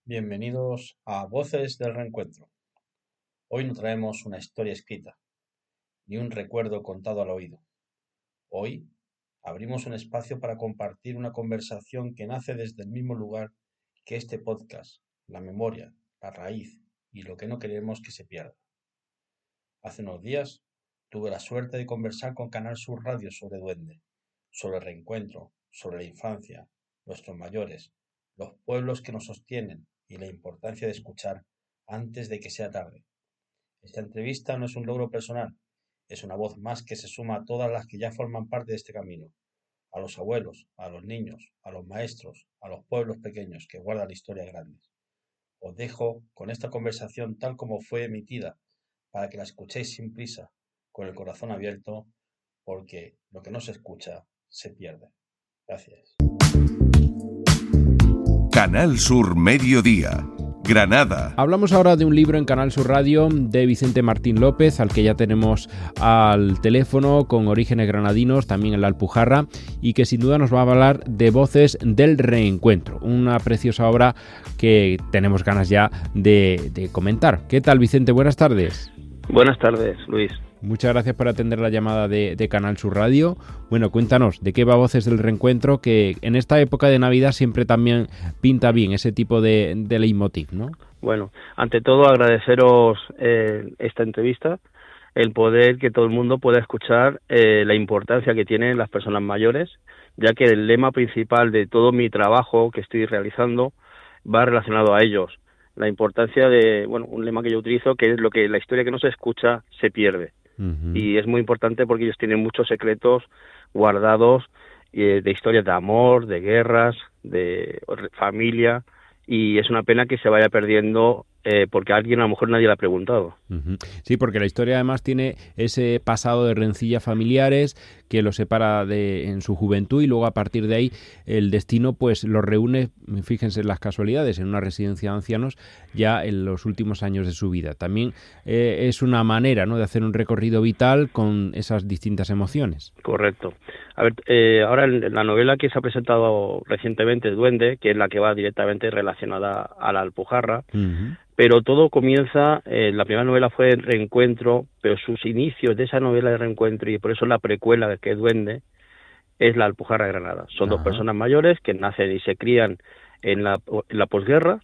Bienvenidos a Voces del Reencuentro. Hoy no traemos una historia escrita, ni un recuerdo contado al oído. Hoy abrimos un espacio para compartir una conversación que nace desde el mismo lugar que este podcast, la memoria, la raíz y lo que no queremos que se pierda. Hace unos días tuve la suerte de conversar con Canal Sur Radio sobre Duende, sobre el reencuentro, sobre la infancia, nuestros mayores, los pueblos que nos sostienen y la importancia de escuchar antes de que sea tarde. Esta entrevista no es un logro personal, es una voz más que se suma a todas las que ya forman parte de este camino, a los abuelos, a los niños, a los maestros, a los pueblos pequeños que guardan historias grandes. Os dejo con esta conversación tal como fue emitida para que la escuchéis sin prisa, con el corazón abierto, porque lo que no se escucha se pierde. Gracias. Canal Sur Mediodía, Granada. Hablamos ahora de un libro en Canal Sur Radio de Vicente Martín López, al que ya tenemos al teléfono, con orígenes granadinos, también en la Alpujarra, y que sin duda nos va a hablar de Voces del Reencuentro, una preciosa obra que tenemos ganas ya de comentar. ¿Qué tal, Vicente? Buenas tardes. Buenas tardes, Luis. Muchas gracias por atender la llamada de Canal Sur Radio. Bueno, cuéntanos, ¿de qué va Voces del Reencuentro? Que en esta época de Navidad siempre también pinta bien ese tipo de leitmotiv, ¿no? Bueno, ante todo agradeceros esta entrevista, el poder que todo el mundo pueda escuchar la importancia que tienen las personas mayores, ya que el lema principal de todo mi trabajo que estoy realizando va relacionado a ellos. La importancia de, bueno, un lema que yo utilizo, que es lo que la historia que no se escucha se pierde. Uh-huh. Y es muy importante porque ellos tienen muchos secretos guardados de historias de amor, de guerras, de familia, y es una pena que se vaya perdiendo porque a alguien a lo mejor nadie le ha preguntado. Uh-huh. Sí, porque la historia además tiene ese pasado de rencillas familiares que lo separa en su juventud, y luego a partir de ahí el destino pues los reúne, fíjense en las casualidades, en una residencia de ancianos ya en los últimos años de su vida. También es una manera, ¿no?, de hacer un recorrido vital con esas distintas emociones. Correcto. A ver, ahora en la novela que se ha presentado recientemente, Duende, que es la que va directamente relacionada a la Alpujarra, uh-huh. Pero todo comienza, la primera novela fue Reencuentro, pero sus inicios de esa novela de Reencuentro, y por eso la precuela que es Duende, es la Alpujarra de Granada. Son dos personas mayores que nacen y se crían en la posguerra,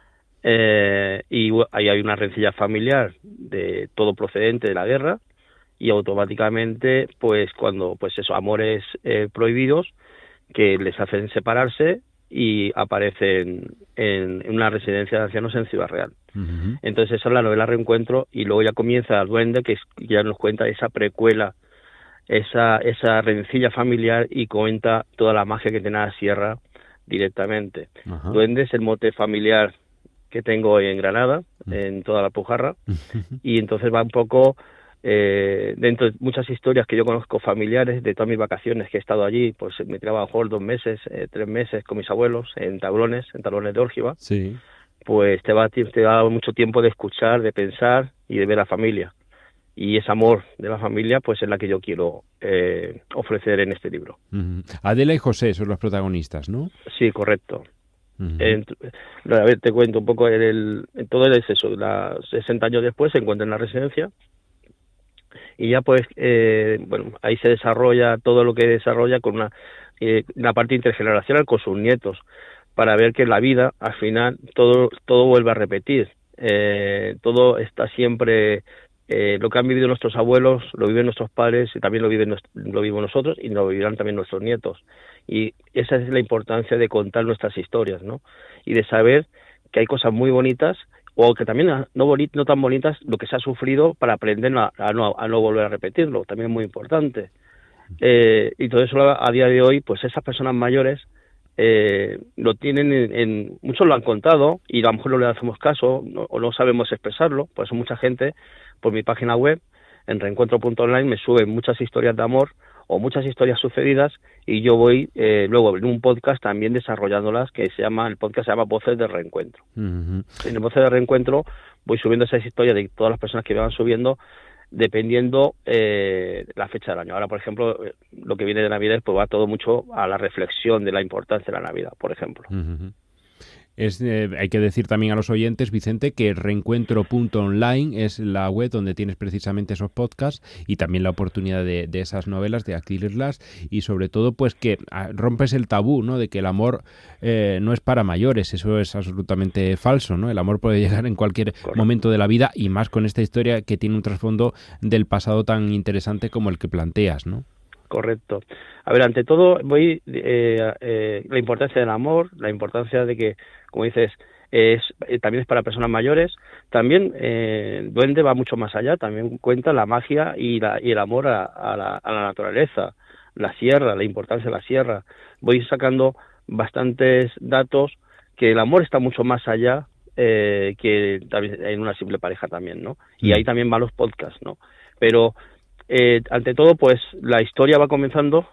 y ahí hay una rencilla familiar de todo procedente de la guerra, y automáticamente, pues cuando, pues eso, amores prohibidos que les hacen separarse y aparecen en una residencia de ancianos en Ciudad Real. Uh-huh. Entonces esa es la novela Reencuentro, y luego ya comienza el Duende, que ya nos cuenta esa precuela, esa rencilla familiar, y cuenta toda la magia que tiene la sierra directamente. Uh-huh. Duende es el mote familiar que tengo en Granada, uh-huh, en toda la Alpujarra, uh-huh, y entonces va un poco dentro de muchas historias que yo conozco familiares de todas mis vacaciones que he estado allí. Pues me tiraba a lo mejor 2 meses, 3 meses con mis abuelos en tablones de Órgiva. Sí. Pues te da mucho tiempo de escuchar, de pensar y de ver a la familia, y ese amor de la familia pues es la que yo quiero ofrecer en este libro. Uh-huh. Adela y José son los protagonistas, ¿no? Sí, correcto. Uh-huh. A ver, te cuento un poco todo el exceso. 60 años después se encuentra en la residencia. Y ya pues, bueno, ahí se desarrolla todo lo que desarrolla con una parte intergeneracional con sus nietos, para ver que en la vida, al final, todo vuelve a repetir. Todo está siempre, lo que han vivido nuestros abuelos, lo viven nuestros padres, y también lo vivimos nosotros, y lo vivirán también nuestros nietos. Y esa es la importancia de contar nuestras historias, ¿no? Y de saber que hay cosas muy bonitas, o que también no tan bonitas, lo que se ha sufrido, para aprender a no volver a repetirlo, también es muy importante. Y todo eso a día de hoy, pues esas personas mayores lo tienen, muchos lo han contado, y a lo mejor no le hacemos caso, o no sabemos expresarlo. Por eso mucha gente, por mi página web, en reencuentro.online, me sube muchas historias de amor o muchas historias sucedidas, y yo voy luego en un podcast también desarrollándolas, que el podcast se llama Voces de Reencuentro. Uh-huh. En el Voces de Reencuentro voy subiendo esas historias de todas las personas que me van subiendo, dependiendo la fecha del año. Ahora, por ejemplo, lo que viene de Navidad, pues va todo mucho a la reflexión de la importancia de la Navidad, por ejemplo. Uh-huh. Hay que decir también a los oyentes, Vicente, que reencuentro.online es la web donde tienes precisamente esos podcasts y también la oportunidad de esas novelas, de adquirirlas, y sobre todo pues que rompes el tabú, ¿no?, de que el amor no es para mayores. Eso es absolutamente falso, ¿no? El amor puede llegar en cualquier momento de la vida, y más con esta historia que tiene un trasfondo del pasado tan interesante como el que planteas, ¿no? Correcto. A ver, ante todo, la importancia del amor, la importancia de que, como dices, también es para personas mayores. También Duende va mucho más allá, también cuenta la magia y el amor a la naturaleza, la sierra, la importancia de la sierra. Voy sacando bastantes datos que el amor está mucho más allá que también en una simple pareja también, ¿no? Y ahí también van los podcasts, ¿no? Pero ante todo, pues la historia va comenzando,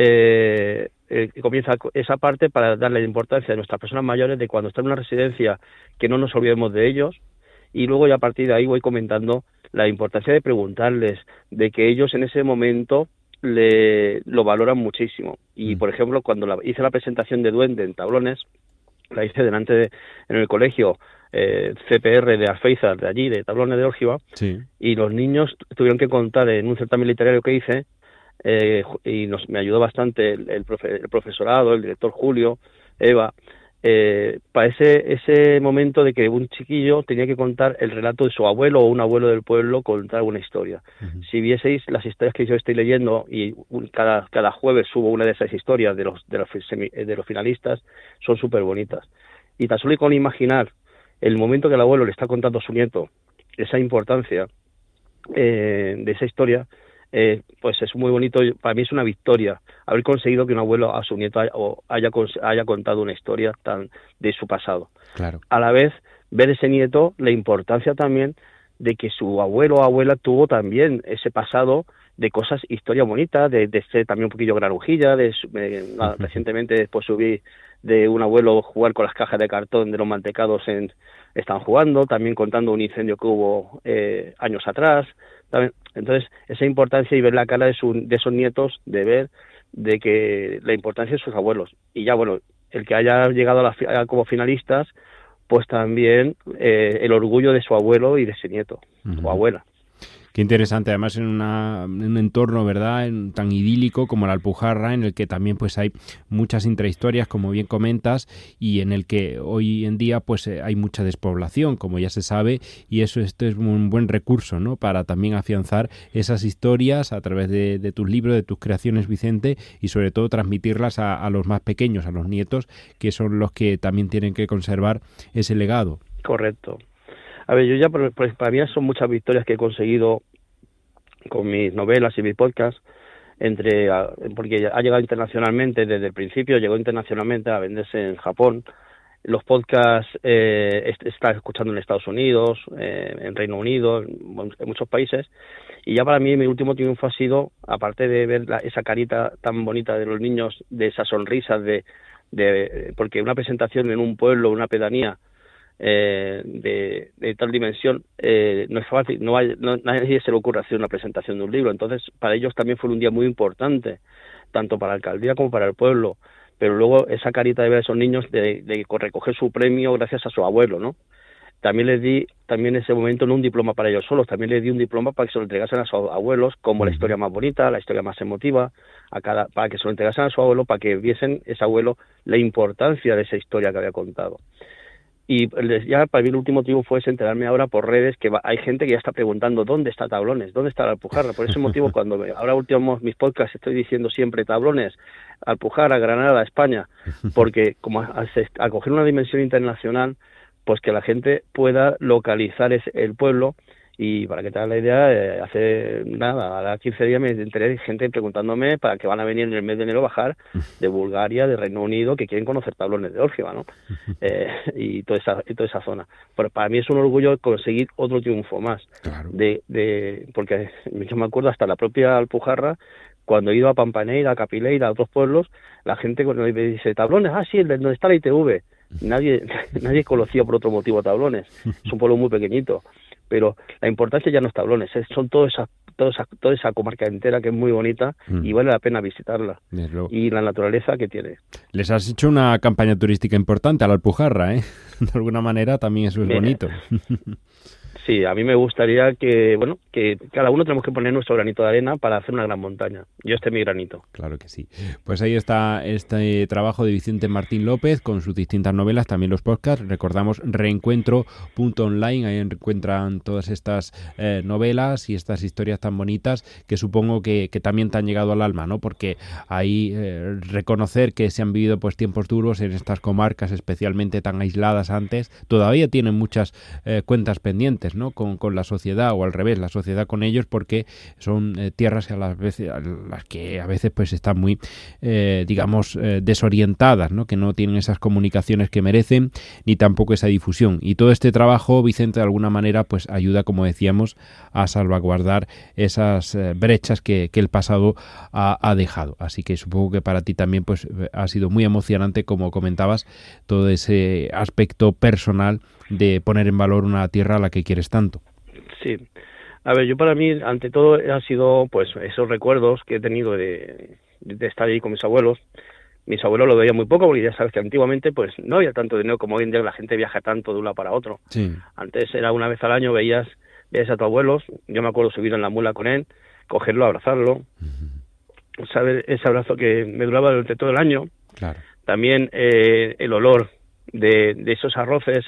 comienza esa parte para darle importancia a nuestras personas mayores, de cuando están en una residencia, que no nos olvidemos de ellos, y luego ya a partir de ahí voy comentando la importancia de preguntarles, de que ellos en ese momento lo valoran muchísimo. Y por ejemplo, cuando hice la presentación de Duende en Tablones, la hice en el colegio CPR de Alféizar, de allí, de Tablones de Órgiva, sí. Y los niños tuvieron que contar en un certamen literario que hice, y me ayudó bastante el profesorado, el director Julio, Eva, para ese momento de que un chiquillo tenía que contar el relato de su abuelo o un abuelo del pueblo, contar una historia. Uh-huh. Si vieseis las historias que yo estoy leyendo, y cada jueves subo una de esas historias de los finalistas, son súper bonitas. Y tan solo con imaginar el momento que el abuelo le está contando a su nieto, esa importancia de esa historia, pues es muy bonito. Para mí es una victoria haber conseguido que un abuelo a su nieto haya contado una historia de su pasado. Claro. A la vez, ver ese nieto, la importancia también de que su abuelo o abuela tuvo también ese pasado de cosas, historia bonita, de ser también un poquillo granujilla. Recientemente después subí de un abuelo jugar con las cajas de cartón de los mantecados están jugando, también contando un incendio que hubo años atrás. También, entonces, esa importancia, y ver la cara de esos nietos, de ver de que la importancia de sus abuelos. Y ya, bueno, el que haya llegado como finalistas, pues también el orgullo de su abuelo y de ese nieto, uh-huh, o abuela. Qué interesante, además en un entorno, ¿verdad?, tan idílico como la Alpujarra, en el que también pues hay muchas intrahistorias, como bien comentas, y en el que hoy en día pues hay mucha despoblación, como ya se sabe, y esto es un buen recurso, ¿no?, para también afianzar esas historias a través de tus libros, de tus creaciones, Vicente, y sobre todo transmitirlas a los más pequeños, a los nietos, que son los que también tienen que conservar ese legado. Correcto. A ver, yo ya, para mí son muchas victorias que he conseguido con mis novelas y mis podcasts, porque ha llegado internacionalmente, desde el principio llegó internacionalmente a venderse en Japón. Los podcasts está escuchando en Estados Unidos, en Reino Unido, en muchos países. Y ya para mí mi último triunfo ha sido, aparte de ver esa carita tan bonita de los niños, de esas sonrisas, porque una presentación en un pueblo, una pedanía, de tal dimensión, no es fácil, nadie se le ocurre hacer una presentación de un libro. Entonces para ellos también fue un día muy importante, tanto para la alcaldía como para el pueblo. Pero luego esa carita de ver a esos niños de recoger su premio gracias a su abuelo, ¿no? También les di en ese momento no un diploma para ellos solos, también les di un diploma para que se lo entregasen a sus abuelos, como la historia más bonita, la historia más emotiva, para que se lo entregasen a su abuelo, para que viesen ese abuelo la importancia de esa historia que había contado. Y ya para mí el último triunfo es enterarme ahora por redes que hay gente que ya está preguntando ¿dónde está Tablones? ¿Dónde está la Alpujarra? Por ese motivo, cuando ahora últimos mis podcasts estoy diciendo siempre Tablones, Alpujarra, Granada, España, porque como al coger una dimensión internacional, pues que la gente pueda localizar el pueblo. Y para que te hagas la idea, hace nada, a 15 días me enteré de gente preguntándome para que van a venir en el mes de enero bajar de Bulgaria, de Reino Unido, que quieren conocer Tablones de Órgiva, ¿no? Y toda esa zona. Pero para mí es un orgullo conseguir otro triunfo más. Claro. Porque yo me acuerdo hasta la propia Alpujarra, cuando he ido a Pampaneira, a Capileira, a otros pueblos, la gente cuando me dice Tablones, sí, donde está la ITV. Nadie conocía por otro motivo Tablones. Es un pueblo muy pequeñito. pero la importancia ya no es Tablones, son toda esa comarca entera que es muy bonita y vale la pena visitarla. Y la naturaleza que tiene. Les has hecho una campaña turística importante a la Alpujarra, ¿eh? De alguna manera también eso es bonito. Sí, a mí me gustaría que cada uno tenemos que poner nuestro granito de arena para hacer una gran montaña. Yo este es mi granito. Claro que sí. Pues ahí está este trabajo de Vicente Martín López con sus distintas novelas, también los podcasts. Recordamos reencuentro.online, ahí encuentran todas estas novelas y estas historias tan bonitas que supongo que también te han llegado al alma, ¿no? Porque ahí reconocer que se han vivido pues tiempos duros en estas comarcas, especialmente tan aisladas antes, todavía tienen muchas cuentas pendientes, ¿no? Con la sociedad, o al revés, la sociedad con ellos, porque son tierras a las que a veces pues están muy desorientadas, ¿no? Que no tienen esas comunicaciones que merecen, ni tampoco esa difusión. Y todo este trabajo, Vicente, de alguna manera pues ayuda, como decíamos, a salvaguardar esas brechas que el pasado ha dejado. Así que supongo que para ti también pues ha sido muy emocionante, como comentabas, todo ese aspecto personal de poner en valor una tierra a la que quieres tanto. Sí. A ver, yo para mí, ante todo, ha sido pues esos recuerdos que he tenido de estar ahí con mis abuelos. Mis abuelos lo veían muy poco, porque ya sabes que antiguamente pues no había tanto dinero como hoy en día, la gente viaja tanto de un lado para otro. Sí. Antes era una vez al año, veías a tus abuelos, yo me acuerdo subir en la mula con él, cogerlo, abrazarlo, saber ese abrazo que me duraba durante todo el año. Claro. También el olor de esos arroces,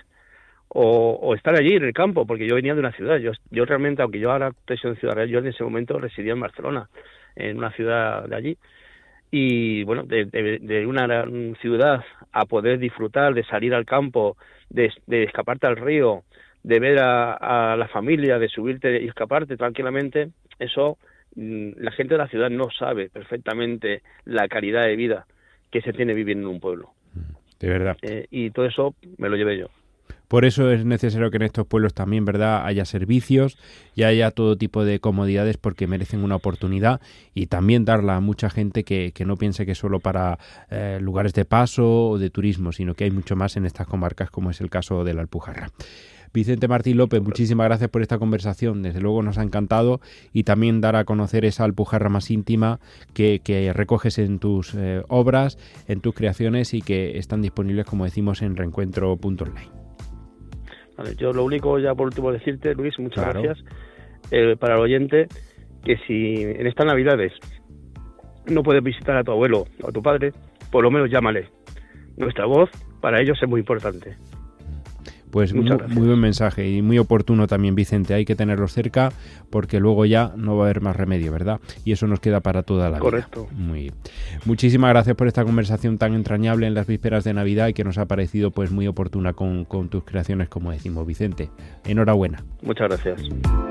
o estar allí en el campo, porque yo venía de una ciudad. Yo realmente, aunque yo ahora estoy en Ciudad Real, yo en ese momento residía en Barcelona, en una ciudad de allí. Y bueno, de una ciudad a poder disfrutar, de salir al campo, de escaparte al río, de ver a la familia, de subirte y escaparte tranquilamente, eso la gente de la ciudad no sabe perfectamente la calidad de vida que se tiene viviendo en un pueblo. De verdad. Y todo eso me lo llevé yo. Por eso es necesario que en estos pueblos también, ¿verdad?, haya servicios y haya todo tipo de comodidades, porque merecen una oportunidad, y también darla a mucha gente que no piense que es solo para lugares de paso o de turismo, sino que hay mucho más en estas comarcas, como es el caso de la Alpujarra. Vicente Martín López, muchísimas gracias por esta conversación, desde luego nos ha encantado, y también dar a conocer esa Alpujarra más íntima que recoges en tus obras, en tus creaciones, y que están disponibles, como decimos, en reencuentro.online. Vale, yo lo único, ya por último, decirte, Luis, muchas Claro. gracias, para el oyente, que si en estas Navidades no puedes visitar a tu abuelo o a tu padre, por lo menos llámale. Nuestra voz para ellos es muy importante. Pues muy buen mensaje y muy oportuno también, Vicente. Hay que tenerlos cerca, porque luego ya no va a haber más remedio, ¿verdad? Y eso nos queda para toda la vida. Correcto. Muy bien. Muchísimas gracias por esta conversación tan entrañable en las vísperas de Navidad, y que nos ha parecido pues muy oportuna con tus creaciones, como decimos, Vicente. Enhorabuena. Muchas gracias.